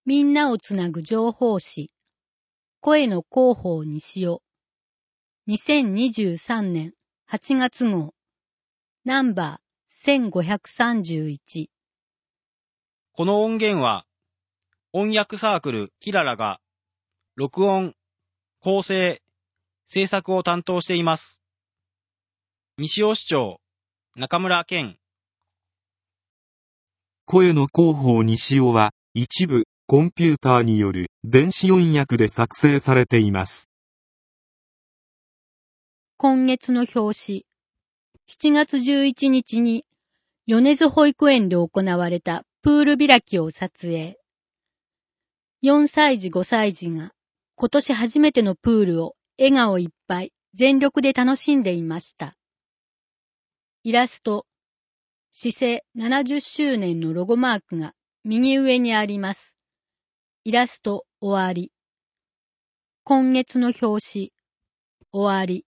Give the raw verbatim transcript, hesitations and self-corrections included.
みんなをつなぐ情報誌、声の広報にしよう。にせんにじゅうさんねんはちがつ号、ナンバーせんごひゃくさんじゅういち。 この音源は、音訳サークルキララが、録音、構成、制作を担当しています。西尾市長、中村健。 声の広報西尾は、一部、コンピューターによる電子音訳で作成されています。 今月の表紙。しちがつじゅういちにちに、米津保育園で行われたプール開きを撮影。よんさいじごさいじが、今年初めてのプールを笑顔いっぱい全力で楽しんでいました。イラスト。市政ななじゅっしゅうねんのロゴマークが右上にあります。イラスト終わり。今月の表紙終わり。